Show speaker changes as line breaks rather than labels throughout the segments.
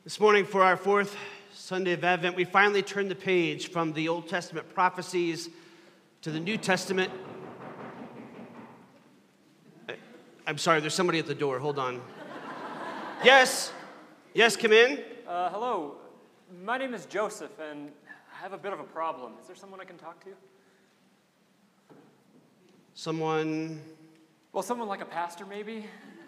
This morning, for our fourth Sunday of Advent, we finally turned the page from the Old Testament prophecies to the New Testament. I'm sorry, there's somebody at the door. Hold on. Yes, come in.
Hello. My name is Joseph, and I have a bit of a problem. Is there someone I can talk to?
Someone
Like a pastor, maybe?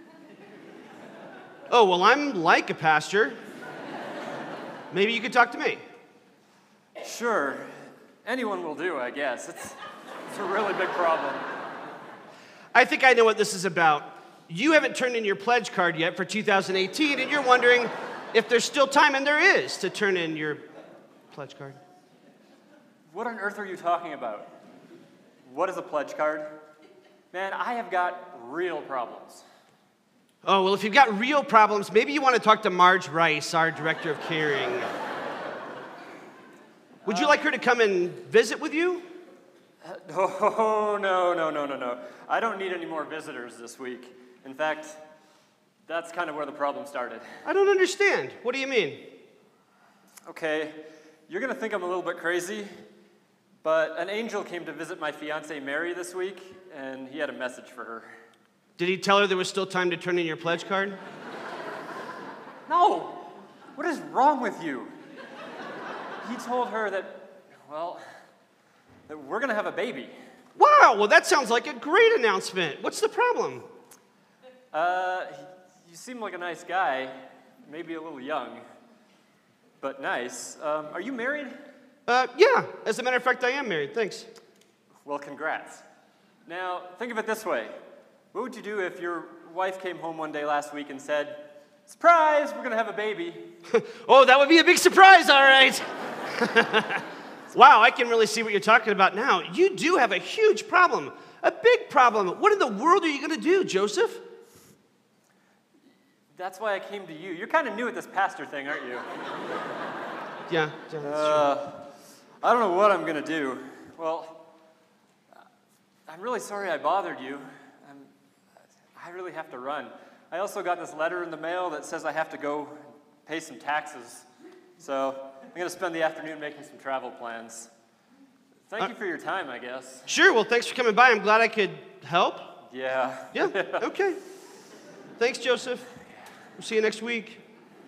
Oh, well, I'm like a pastor. Maybe you could talk to me.
Sure. Anyone will do, I guess. It's a really big problem.
I think I know what this is about. You haven't turned in your pledge card yet for 2018, and you're wondering if there's still time, and there is, to turn in your pledge card.
What on earth are you talking about? What is a pledge card? Man, I have got real problems.
Oh, well, if you've got real problems, maybe you want to talk to Marge Rice, our director of caring. Would you like her to come and visit with you?
Oh, no. I don't need any more visitors this week. In fact, that's kind of where the problem started.
I don't understand. What do you mean?
Okay, you're going to think I'm a little bit crazy, but an angel came to visit my fiancée Mary this week, and he had a message for her.
Did he tell her there was still time to turn in your pledge card?
No! What is wrong with you? He told her that we're going to have a baby.
Wow, well, that sounds like a great announcement. What's the problem?
You seem like a nice guy, maybe a little young, but nice. Are you married?
Yeah. As a matter of fact, I am married. Thanks.
Well, congrats. Now, think of it this way. What would you do if your wife came home one day last week and said, "Surprise, we're going to have a baby"?
Oh, that would be a big surprise, all right. Wow, I can really see what you're talking about now. You do have a huge problem, a big problem. What in the world are you going to do, Joseph?
That's why I came to you. You're kind of new at this pastor thing, aren't you?
Yeah, that's true.
I don't know what I'm going to do. Well, I'm really sorry I bothered you. I really have to run. I also got this letter in the mail that says I have to go pay some taxes. So I'm going to spend the afternoon making some travel plans. Thank you for your time, I guess.
Sure, well, thanks for coming by. I'm glad I could help.
Yeah.
Yeah, okay. Thanks, Joseph. We'll see you next week.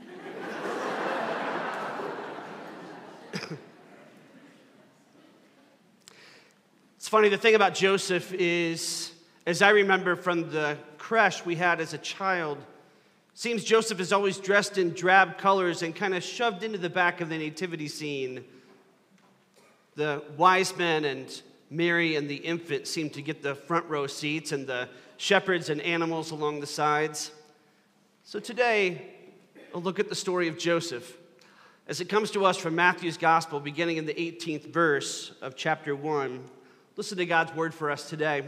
It's funny, the thing about Joseph is, as I remember from the creche we had as a child, seems Joseph is always dressed in drab colors and kind of shoved into the back of the nativity scene. The wise men and Mary and the infant seem to get the front row seats, and the shepherds and animals along the sides. So today, we'll look at the story of Joseph as it comes to us from Matthew's Gospel, beginning in the 18th verse of chapter 1. Listen to God's word for us today.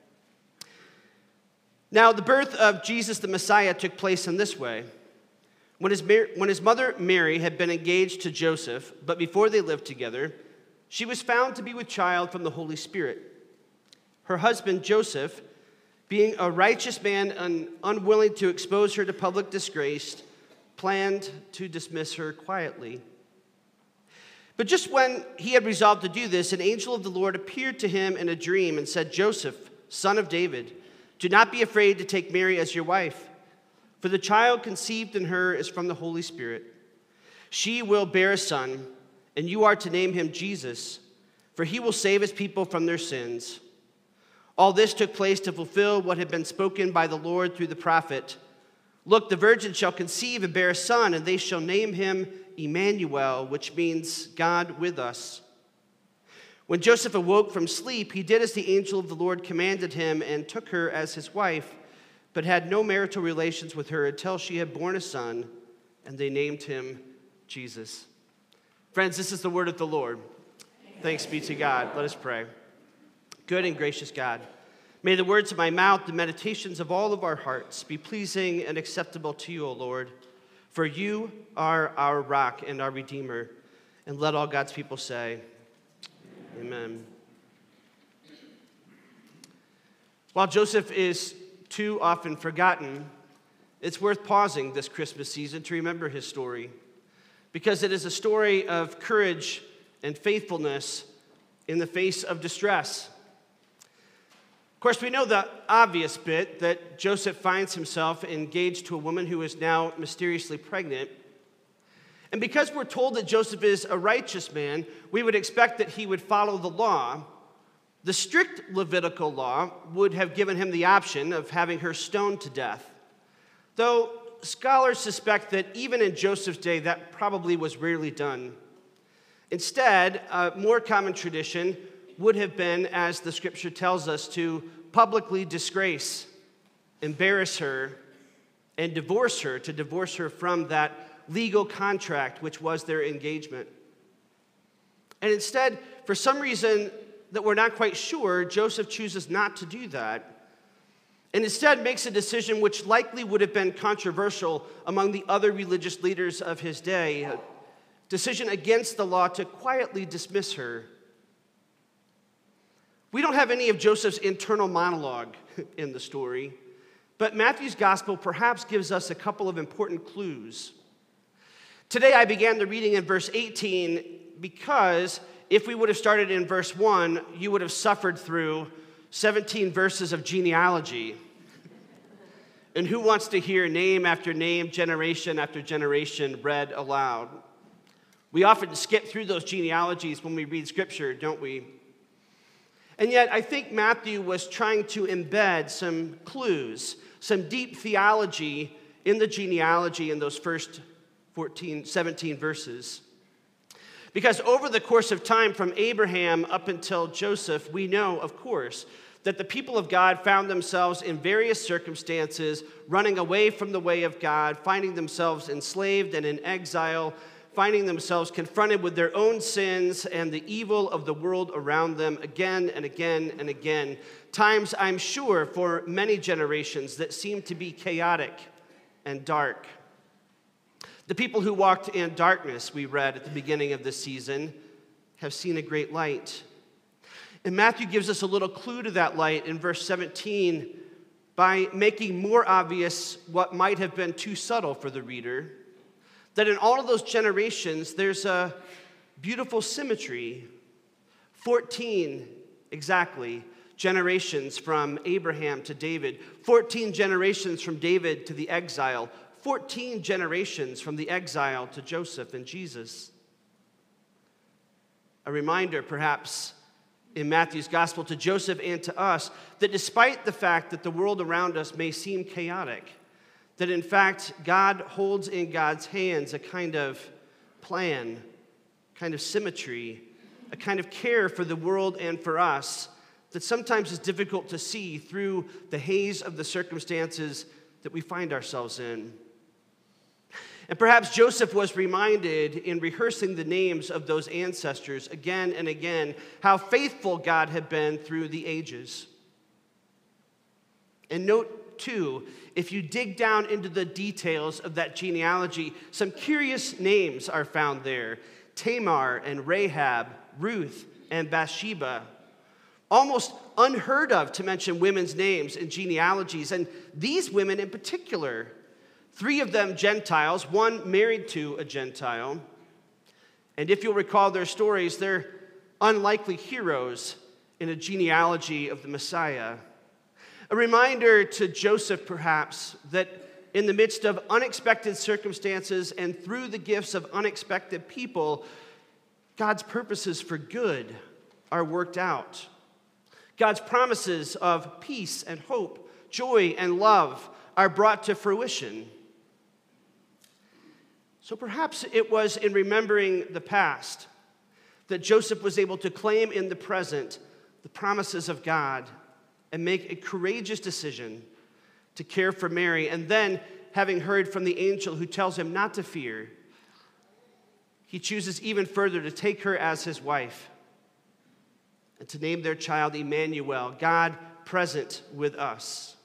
Now, the birth of Jesus the Messiah took place in this way. When his mother Mary had been engaged to Joseph, but before they lived together, she was found to be with child from the Holy Spirit. Her husband, Joseph, being a righteous man and unwilling to expose her to public disgrace, planned to dismiss her quietly. But just when he had resolved to do this, an angel of the Lord appeared to him in a dream and said, "Joseph, son of David, do not be afraid to take Mary as your wife, for the child conceived in her is from the Holy Spirit. She will bear a son, and you are to name him Jesus, for he will save his people from their sins." All this took place to fulfill what had been spoken by the Lord through the prophet. "Look, the virgin shall conceive and bear a son, and they shall name him Emmanuel," which means God with us. When Joseph awoke from sleep, he did as the angel of the Lord commanded him and took her as his wife, but had no marital relations with her until she had borne a son, and they named him Jesus. Friends, this is the word of the Lord. Thanks be to God. Let us pray. Good and gracious God, may the words of my mouth, the meditations of all of our hearts be pleasing and acceptable to you, O Lord, for you are our rock and our Redeemer. And let all God's people say, Amen. While Joseph is too often forgotten, it's worth pausing this Christmas season to remember his story. because it is a story of courage and faithfulness in the face of distress. Of course, we know the obvious bit that Joseph finds himself engaged to a woman who is now mysteriously pregnant. And because we're told that Joseph is a righteous man, we would expect that he would follow the law. The strict Levitical law would have given him the option of having her stoned to death, though scholars suspect that even in Joseph's day, that probably was rarely done. Instead, a more common tradition would have been, as the scripture tells us, to publicly disgrace, embarrass her, and divorce her, to divorce her from that legal contract which was their engagement. And instead, for some reason that we're not quite sure, Joseph chooses not to do that, and instead makes a decision which likely would have been controversial among the other religious leaders of his day, a decision against the law to quietly dismiss her. We don't have any of Joseph's internal monologue in the story, but Matthew's gospel perhaps gives us a couple of important clues. Today I began the reading in verse 18 because if we would have started in verse 1, you would have suffered through 17 verses of genealogy. And who wants to hear name after name, generation after generation read aloud? We often skip through those genealogies when we read scripture, don't we? And yet, I think Matthew was trying to embed some clues, some deep theology in the genealogy in those first 17 verses. Because over the course of time, from Abraham up until Joseph, we know, of course, that the people of God found themselves in various circumstances, running away from the way of God, finding themselves enslaved and in exile, finding themselves confronted with their own sins and the evil of the world around them again and again and again. Times, I'm sure, for many generations that seemed to be chaotic and dark. The people who walked in darkness, we read at the beginning of this season, have seen a great light. And Matthew gives us a little clue to that light in verse 17 by making more obvious what might have been too subtle for the reader, that in all of those generations, there's a beautiful symmetry. 14, exactly, generations from Abraham to David. 14 generations from David to the exile. 14 generations from the exile to Joseph and Jesus. A reminder, perhaps, in Matthew's gospel to Joseph and to us, that despite the fact that the world around us may seem chaotic, that in fact, God holds in God's hands a kind of plan, kind of symmetry, a kind of care for the world and for us that sometimes is difficult to see through the haze of the circumstances that we find ourselves in. And perhaps Joseph was reminded in rehearsing the names of those ancestors again and again how faithful God had been through the ages. And note, too, if you dig down into the details of that genealogy, some curious names are found there. Tamar and Rahab, Ruth and Bathsheba. Almost unheard of to mention women's names in genealogies, and these women in particular. 3 of them Gentiles, 1 married to a Gentile. And if you'll recall their stories, they're unlikely heroes in a genealogy of the Messiah. A reminder to Joseph, perhaps, that in the midst of unexpected circumstances and through the gifts of unexpected people, God's purposes for good are worked out. God's promises of peace and hope, joy and love are brought to fruition. So perhaps it was in remembering the past that Joseph was able to claim in the present the promises of God and make a courageous decision to care for Mary. And then, having heard from the angel who tells him not to fear, he chooses even further to take her as his wife and to name their child Emmanuel, God present with us.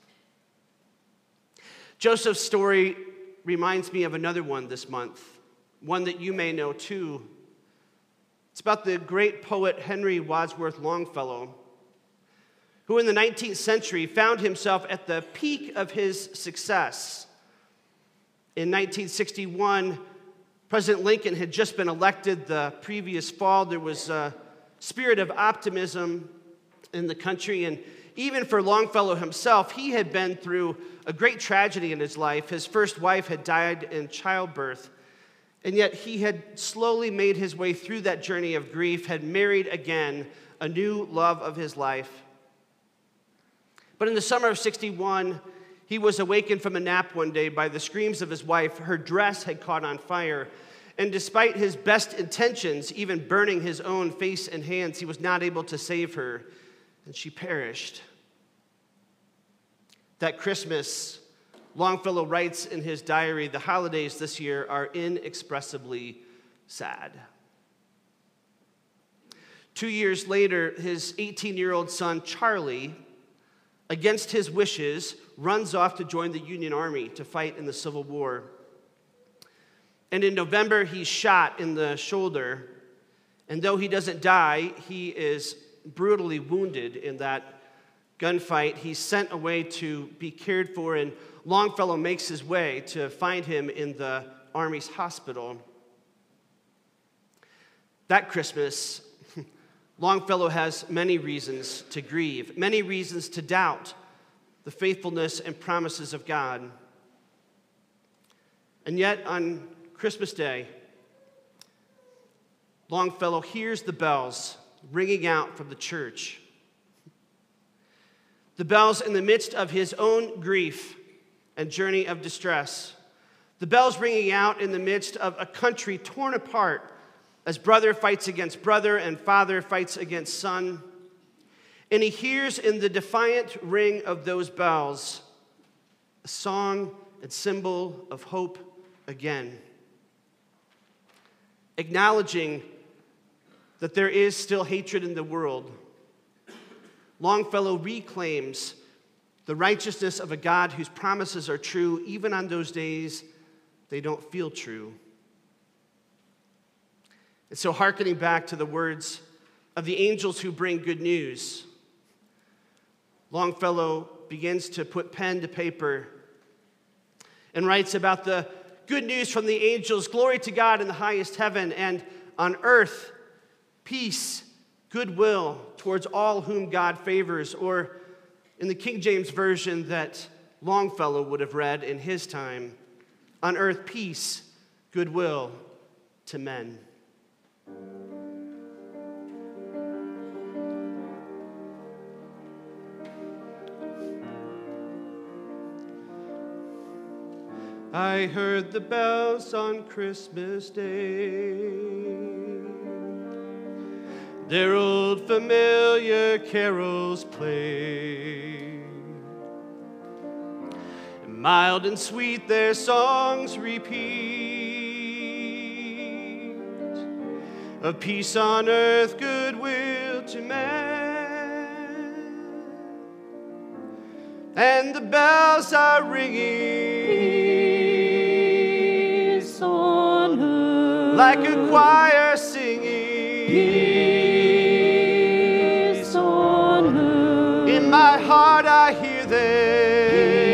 Joseph's story reminds me of another one this month, one that you may know too. It's about the great poet Henry Wadsworth Longfellow, who in the 19th century found himself at the peak of his success. In 1961, President Lincoln had just been elected the previous fall. There was a spirit of optimism in the country, and even for Longfellow himself, he had been through a great tragedy in his life. His first wife had died in childbirth, and yet he had slowly made his way through that journey of grief, had married again, a new love of his life. But in the summer of 61, he was awakened from a nap one day by the screams of his wife. Her dress had caught on fire, and despite his best intentions, even burning his own face and hands, he was not able to save her, and she perished. That Christmas, Longfellow writes in his diary, "The holidays this year are inexpressibly sad." 2 years later, his 18-year-old son, Charlie, against his wishes, runs off to join the Union Army to fight in the Civil War. And in November, he's shot in the shoulder. And though he doesn't die, he is brutally wounded in that gunfight. He's sent away to be cared for, and Longfellow makes his way to find him in the Army's hospital. That Christmas, Longfellow has many reasons to grieve, many reasons to doubt the faithfulness and promises of God. And yet, on Christmas Day, Longfellow hears the bells ringing out from the church. The bells in the midst of his own grief and journey of distress. The bells ringing out in the midst of a country torn apart as brother fights against brother and father fights against son. And he hears in the defiant ring of those bells a song and symbol of hope again, acknowledging that there is still hatred in the world. Longfellow reclaims the righteousness of a God whose promises are true even on those days they don't feel true. And so, hearkening back to the words of the angels who bring good news, Longfellow begins to put pen to paper and writes about the good news from the angels: glory to God in the highest heaven, and on earth peace, goodwill towards all whom God favors. Or in the King James Version that Longfellow would have read in his time, on earth peace, goodwill to men. I heard the bells on Christmas Day, their old familiar carols play, and mild and sweet their songs repeat, of peace on earth, goodwill to man. And the bells are ringing,
peace on earth,
like a choir singing,
peace on earth.
in my heart I hear them,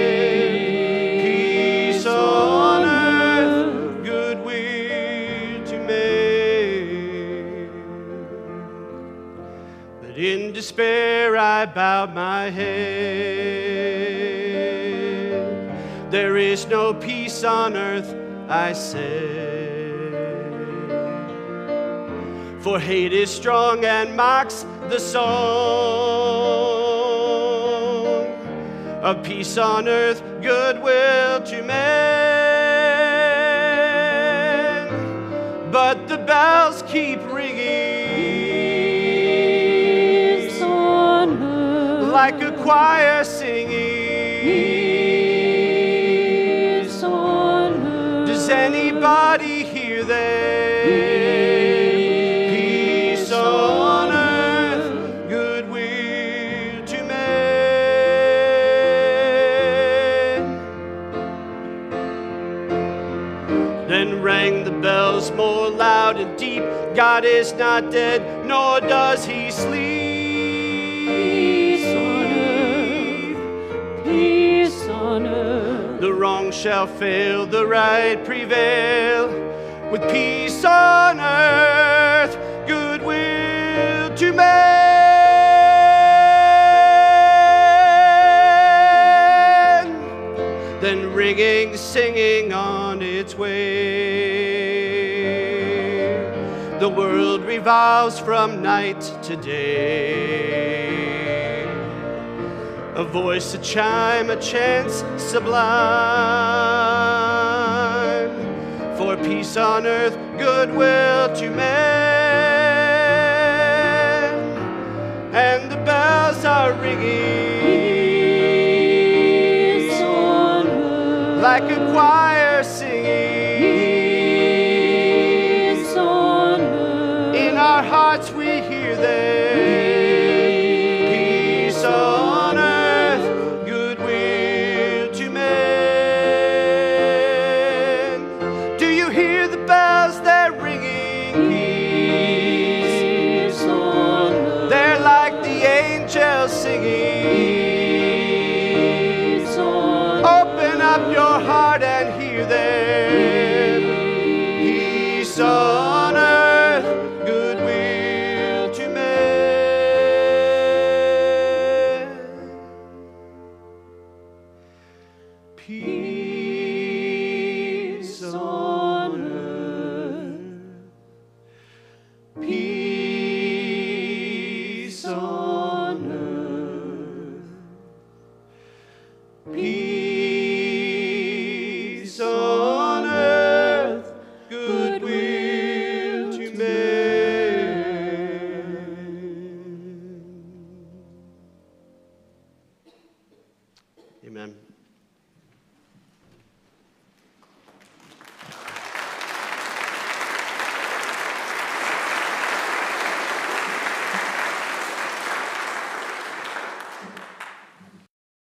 peace on earth, goodwill to men. But in despair I bowed my head. There is no peace on earth, I said, for hate is strong and mocks the song of peace on earth, goodwill to men. But the bells keep ringing,
Peace on earth,
like a choir singing.
peace on earth.
Does anybody hear them? Peace on earth, goodwill to men. Then rang the bells more loud and deep. God is not dead, nor does he sleep.
Peace on earth, peace on earth.
The wrong shall fail, the right prevail. with peace on earth, goodwill to men. Then ringing, singing on its way, the world revolves from night to day. A voice, a chime, a chants sublime, for peace on earth, goodwill to men. And the bells are ringing